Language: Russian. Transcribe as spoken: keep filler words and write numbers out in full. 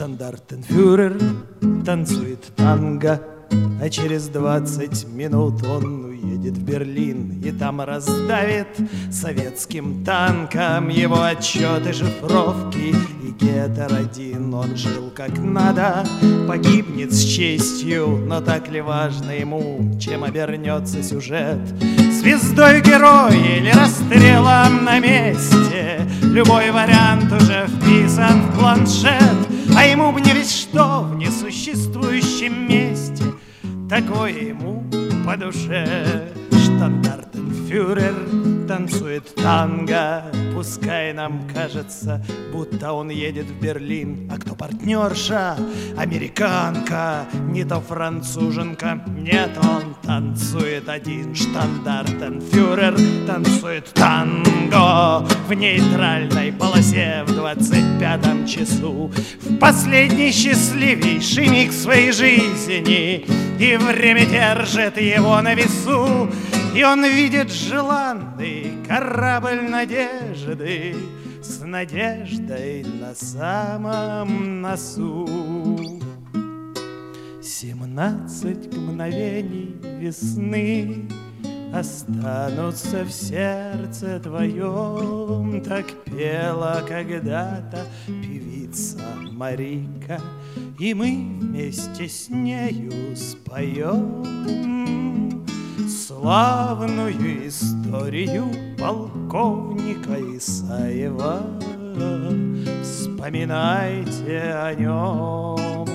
Штандартенфюрер танцует танго, а через двадцать минут он уедет в Берлин и там раздавит советским танком его отчеты, шифровки. И Гетер один, он жил как надо, погибнет с честью, но так ли важно ему, чем обернется сюжет? Звездой героя или расстрелом на месте? Любой вариант уже вписан в планшет, а ему б не весь что в несуществующем месте, такое ему по душе. Штандартенфюрер танцует танго, пускай нам кажется, будто он едет в Берлин. А кто партнерша? Американка, не то француженка. Нет, он танцует один. Штандартенфюрер танцует танго в нейтральной полосе в двадцать пятом часу, в последний счастливейший миг своей жизни. И время держит его на весу, и он видит желанный корабль надежды с надеждой на самом носу. Семнадцать мгновений весны останутся в сердце твоем, так пела когда-то певица Марика, и мы вместе с нею споем славную историю полковника Исаева. Вспоминайте о нем.